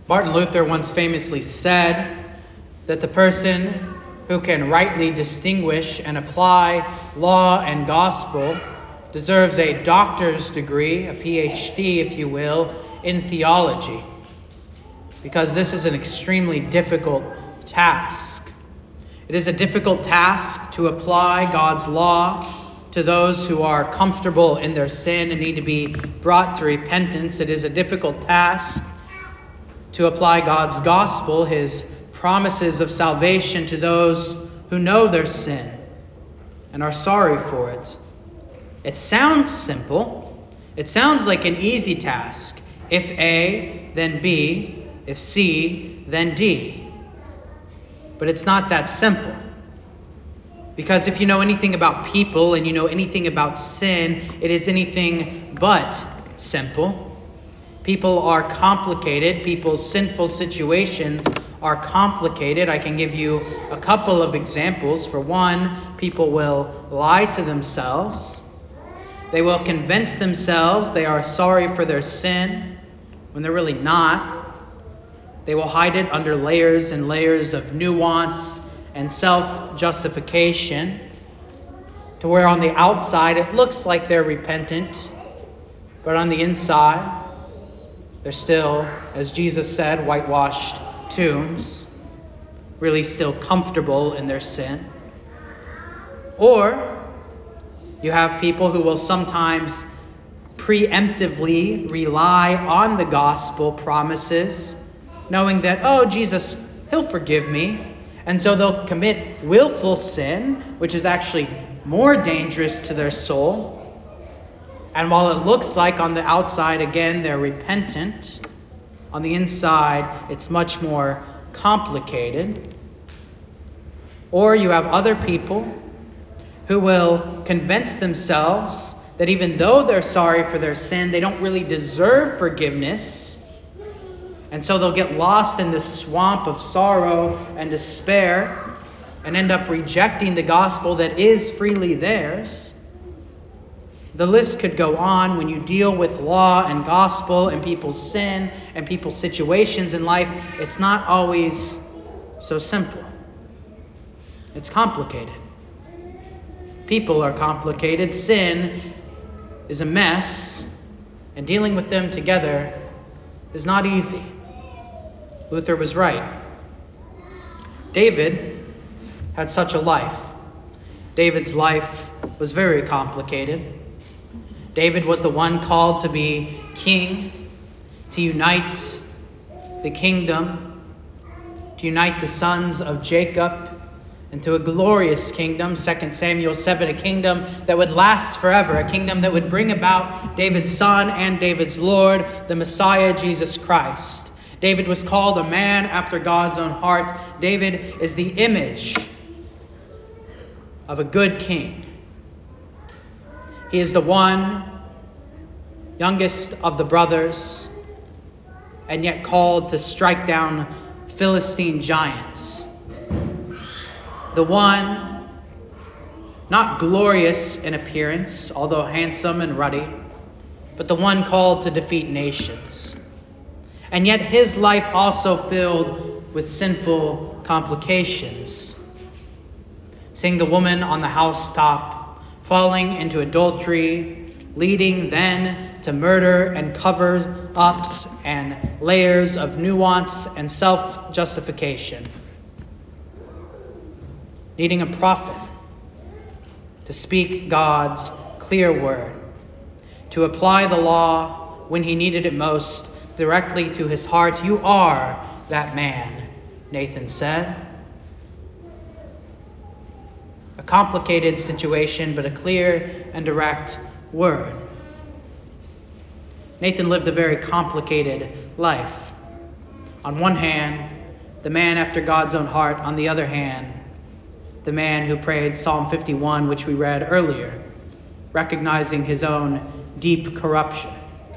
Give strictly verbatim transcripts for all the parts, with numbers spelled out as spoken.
Martin Luther once famously said that the person who can rightly distinguish and apply law and gospel deserves a doctor's degree, a P H D, if you will, in theology, because this is an extremely difficult task. It is a difficult task to apply God's law to those who are comfortable in their sin and need to be brought to repentance. It is a difficult task to apply God's gospel, his promises of salvation, to those who know their sin and are sorry for it. It sounds simple. It sounds like an easy task. If A, then B. If C, then D. But it's not that simple. Because if you know anything about people and you know anything about sin, it is anything but simple. People are complicated. People's sinful situations are complicated. I can give you a couple of examples. For one, people will lie to themselves. They will convince themselves they are sorry for their sin when they're really not. They will hide it under layers and layers of nuance and self-justification, to where on the outside it looks like they're repentant, but on the inside they're still, as Jesus said, whitewashed tombs, really still comfortable in their sin. Or you have people who will sometimes preemptively rely on the gospel promises, knowing that, oh, Jesus, he'll forgive me. And so they'll commit willful sin, which is actually more dangerous to their soul. And while it looks like on the outside, again, they're repentant, on the inside, it's much more complicated. Or you have other people who will convince themselves that even though they're sorry for their sin, they don't really deserve forgiveness. And so they'll get lost in this swamp of sorrow and despair and end up rejecting the gospel that is freely theirs. The list could go on. When you deal with law and gospel and people's sin and people's situations in life, it's not always so simple. It's complicated. People are complicated. Sin is a mess, and dealing with them together is not easy. Luther was right. David had such a life. David's life was very complicated. David was the one called to be king, to unite the kingdom, to unite the sons of Jacob into a glorious kingdom, Second Samuel seven, a kingdom that would last forever, a kingdom that would bring about David's son and David's Lord, the Messiah, Jesus Christ. David was called a man after God's own heart. David is the image of a good king. He is the one, youngest of the brothers, and yet called to strike down Philistine giants. The one, not glorious in appearance, although handsome and ruddy, but the one called to defeat nations. And yet his life also filled with sinful complications. Seeing the woman on the housetop, falling into adultery, leading then to murder and cover-ups and layers of nuance and self-justification. Needing a prophet to speak God's clear word, to apply the law when he needed it most directly to his heart. You are that man, Nathan said. A complicated situation, but a clear and direct word. Nathan lived a very complicated life. On one hand, the man after God's own heart. On the other hand, the man who prayed Psalm fifty-one, which we read earlier, recognizing his own deep corruption.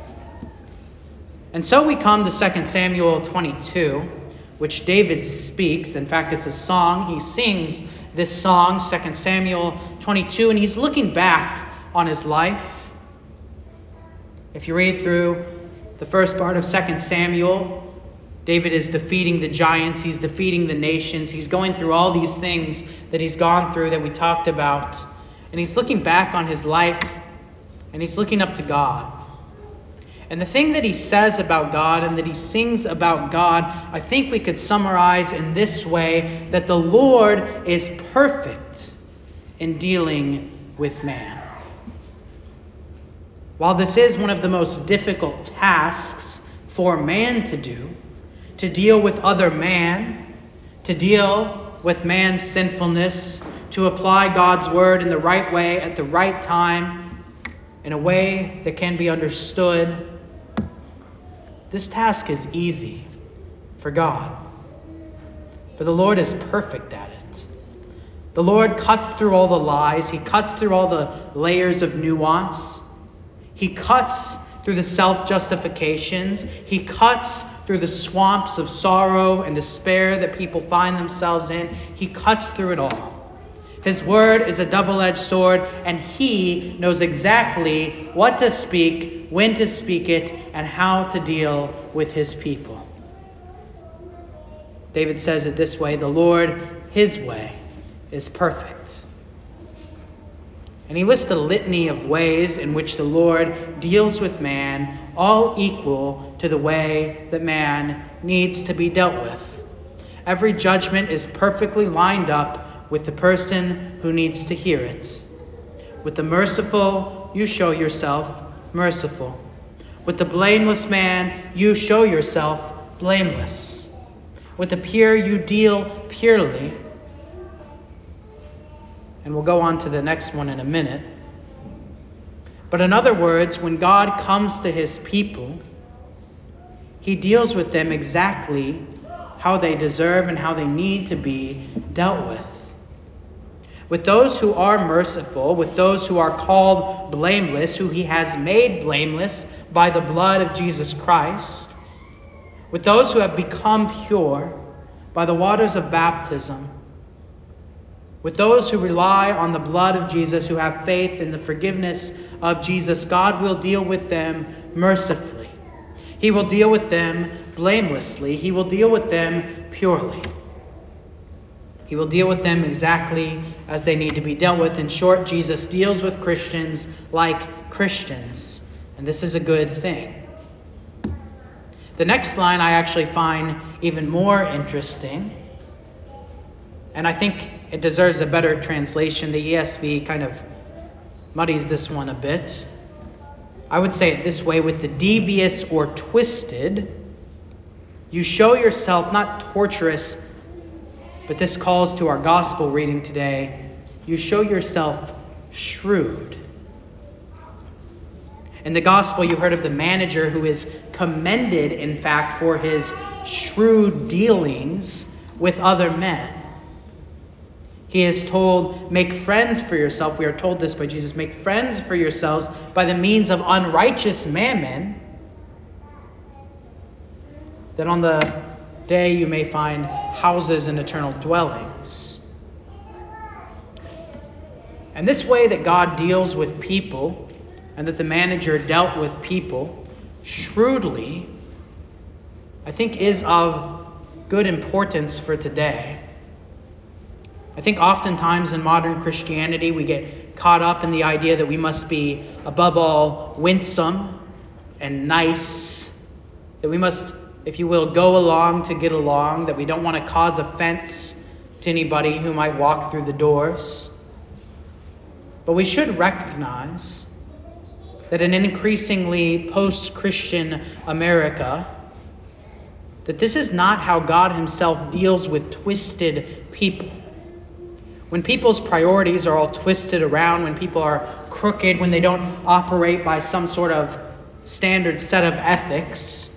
And so we come to Second Samuel twenty-two, which David speaks. In fact, it's a song. He sings this song, Second Samuel twenty-two, and he's looking back on his life. If you read through the first part of Second Samuel, David is defeating the giants. He's defeating the nations. He's going through all these things that he's gone through that we talked about. And he's looking back on his life and he's looking up to God. And the thing that he says about God and that he sings about God, I think we could summarize in this way, that the Lord is perfect in dealing with man. While this is one of the most difficult tasks for man to do, to deal with other man, to deal with man's sinfulness, to apply God's word in the right way at the right time, in a way that can be understood, this task is easy for God. For the Lord is perfect at it. The Lord cuts through all the lies. He cuts through all the layers of nuance. He cuts through the self-justifications. He cuts through the swamps of sorrow and despair that people find themselves in. He cuts through it all. His word is a double-edged sword, and he knows exactly what to speak, when to speak it, and how to deal with his people. David says it this way, the Lord, his way, is perfect. And he lists a litany of ways in which the Lord deals with man, all equal to the way that man needs to be dealt with. Every judgment is perfectly lined up with the person who needs to hear it. With the merciful, you show yourself merciful. With the blameless man, you show yourself blameless. With the pure, you deal purely. And we'll go on to the next one in a minute. But in other words, when God comes to his people, he deals with them exactly how they deserve and how they need to be dealt with. With those who are merciful, with those who are called blameless, who he has made blameless by the blood of Jesus Christ, with those who have become pure by the waters of baptism, with those who rely on the blood of Jesus, who have faith in the forgiveness of Jesus, God will deal with them mercifully. He will deal with them blamelessly. He will deal with them purely. He will deal with them exactly as they need to be dealt with. In short, Jesus deals with Christians like Christians. And this is a good thing. The next line I actually find even more interesting. And I think it deserves a better translation. The E S V kind of muddies this one a bit. I would say it this way, with the devious or twisted, you show yourself not torturous, but this calls to our gospel reading today. You show yourself shrewd. In the gospel, you heard of the manager who is commended, in fact, for his shrewd dealings with other men. He is told, make friends for yourself. We are told this by Jesus. Make friends for yourselves by the means of unrighteous mammon, that on the day you may find houses and eternal dwellings. And this way that God deals with people, and that the manager dealt with people shrewdly, I think is of good importance for today. I think oftentimes in modern Christianity we get caught up in the idea that we must be above all winsome and nice, that we must, if you will, go along to get along, that we don't want to cause offense to anybody who might walk through the doors. But we should recognize that in an increasingly post-Christian America, that this is not how God himself deals with twisted people. When people's priorities are all twisted around, when people are crooked, when they don't operate by some sort of standard set of ethics,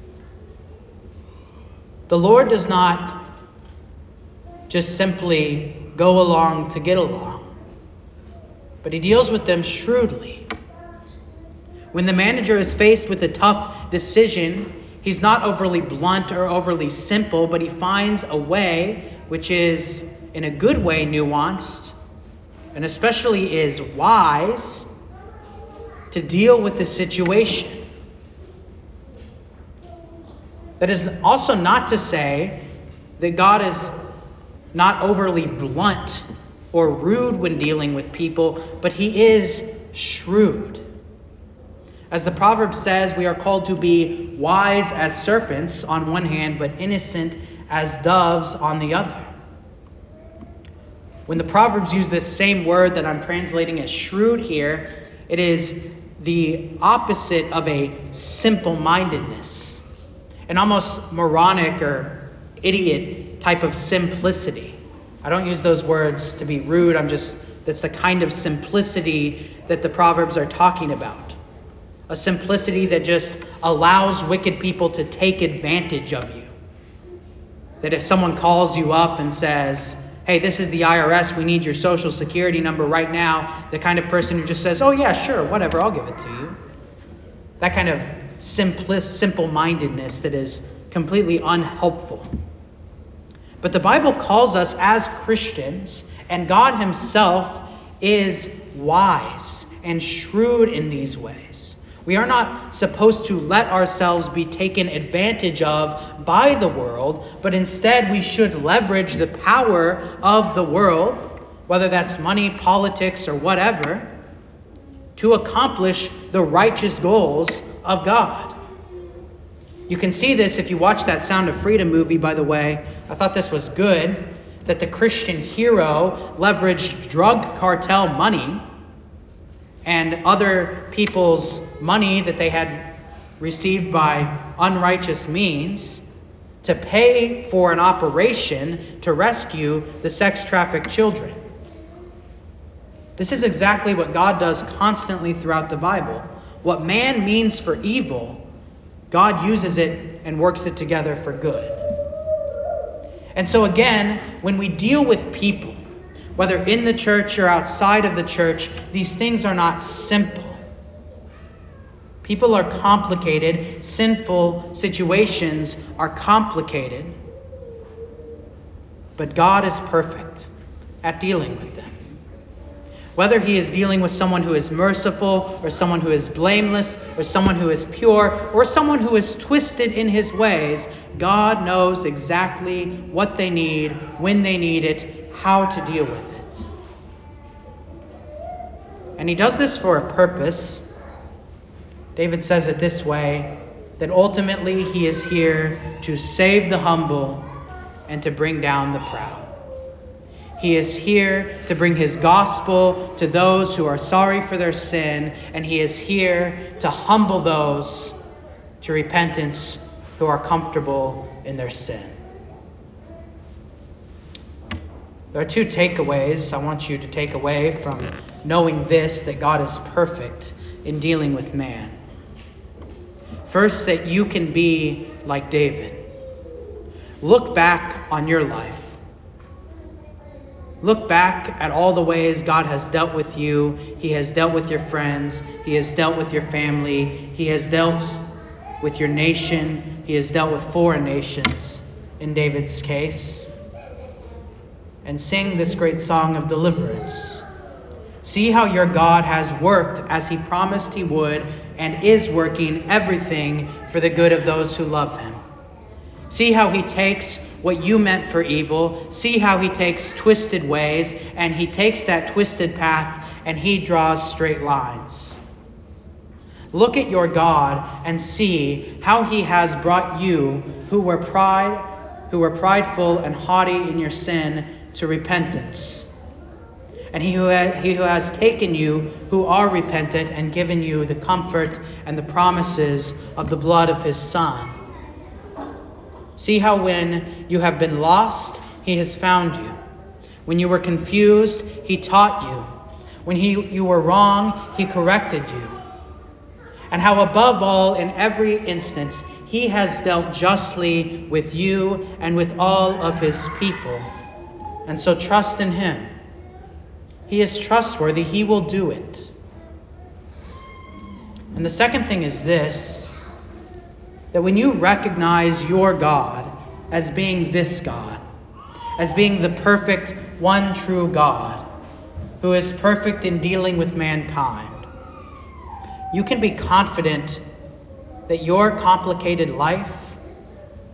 the Lord does not just simply go along to get along, but he deals with them shrewdly. When the manager is faced with a tough decision, he's not overly blunt or overly simple, but he finds a way which is, in a good way, nuanced, and especially is wise to deal with the situation. That is also not to say that God is not overly blunt or rude when dealing with people, but he is shrewd. As the proverb says, we are called to be wise as serpents on one hand, but innocent as doves on the other. When the Proverbs use this same word that I'm translating as shrewd here, it is the opposite of a simple-mindedness, an almost moronic or idiot type of simplicity. I don't use those words to be rude. I'm just, that's the kind of simplicity that the Proverbs are talking about. A simplicity that just allows wicked people to take advantage of you. That if someone calls you up and says, hey, this is the I R S, we need your social security number right now, the kind of person who just says, oh yeah, sure, whatever, I'll give it to you. That kind of simpli- simple-mindedness that is completely unhelpful. But the Bible calls us as Christians, and God himself is wise and shrewd in these ways. We are not supposed to let ourselves be taken advantage of by the world, but instead we should leverage the power of the world, whether that's money, politics, or whatever, to accomplish the righteous goals of God. You can see this if you watch that Sound of Freedom movie, by the way. I thought this was good, that the Christian hero leveraged drug cartel money and other people's money that they had received by unrighteous means to pay for an operation to rescue the sex-trafficked children. This is exactly what God does constantly throughout the Bible. What man means for evil, God uses it and works it together for good. And so again, when we deal with people, whether in the church or outside of the church, these things are not simple. People are complicated. Sinful situations are complicated. But God is perfect at dealing with them. Whether he is dealing with someone who is merciful, or someone who is blameless, or someone who is pure, or someone who is twisted in his ways, God knows exactly what they need, when they need it, how to deal with it. And he does this for a purpose. David says it this way, that ultimately he is here to save the humble and to bring down the proud. He is here to bring his gospel to those who are sorry for their sin, and he is here to humble those to repentance who are comfortable in their sin. There are two takeaways I want you to take away from knowing this, that God is perfect in dealing with man. First, that you can be like David. Look back on your life. Look back at all the ways God has dealt with you. He has dealt with your friends. He has dealt with your family. He has dealt with your nation. He has dealt with foreign nations in David's case. And sing this great song of deliverance. See how your God has worked as he promised he would, and is working everything for the good of those who love him. See how he takes what you meant for evil. See how he takes twisted ways, and he takes that twisted path and he draws straight lines. Look at your God and see how he has brought you who were pride, who were prideful and haughty in your sin to repentance. And he who, ha- he who has taken you who are repentant and given you the comfort and the promises of the blood of his Son. See how when you have been lost, he has found you. When you were confused, he taught you. When he, you were wrong, he corrected you. And how above all, in every instance, he has dealt justly with you and with all of his people. And so trust in him. He is trustworthy. He will do it. And the second thing is this, that when you recognize your God as being this God, as being the perfect, one true God, who is perfect in dealing with mankind, you can be confident that your complicated life,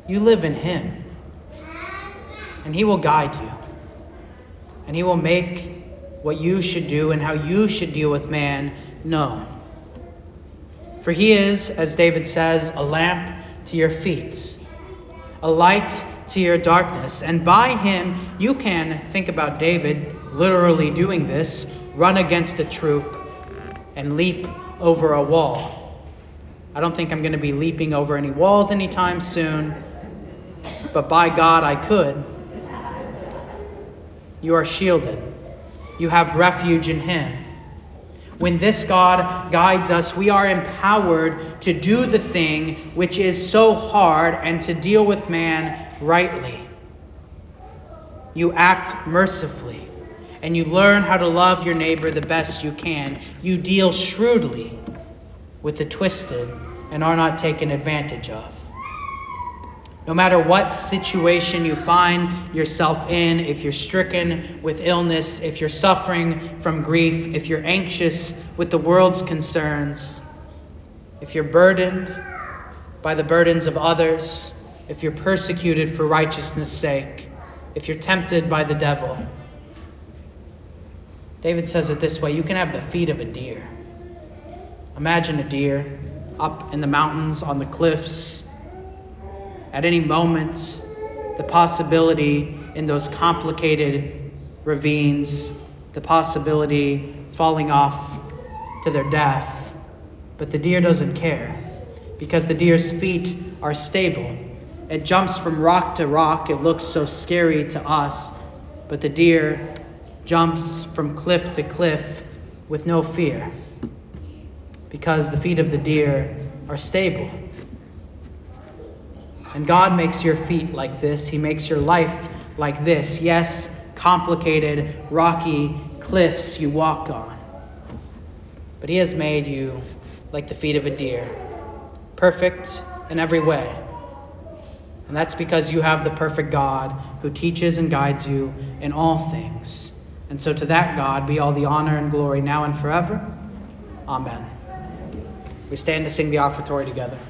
You live in him. And he will guide you. And he will make what you should do and how you should deal with man known. For he is, as David says, a lamp to your feet, a light to your darkness. And by him, you can think about David literally doing this, run against a troop and leap over a wall. I don't think I'm going to be leaping over any walls anytime soon, but by God I could. You are shielded. You have refuge in him. When this God guides us, we are empowered to do the thing which is so hard and to deal with man rightly. You act mercifully, and you learn how to love your neighbor the best you can. You deal shrewdly with the twisted and are not taken advantage of. No matter what situation you find yourself in, if you're stricken with illness, if you're suffering from grief, if you're anxious with the world's concerns, if you're burdened by the burdens of others, if you're persecuted for righteousness' sake, if you're tempted by the devil, David says it this way: you can have the feet of a deer. Imagine a deer up in the mountains, on the cliffs. At any moment, the possibility in those complicated ravines, the possibility falling off to their death. But the deer doesn't care, because the deer's feet are stable. It jumps from rock to rock. It looks so scary to us, but the deer jumps from cliff to cliff with no fear, because the feet of the deer are stable. And God makes your feet like this. He makes your life like this. Yes, complicated, rocky cliffs you walk on. But he has made you like the feet of a deer, perfect in every way. And that's because you have the perfect God who teaches and guides you in all things. And so to that God be all the honor and glory now and forever. Amen. We stand to sing the offertory together.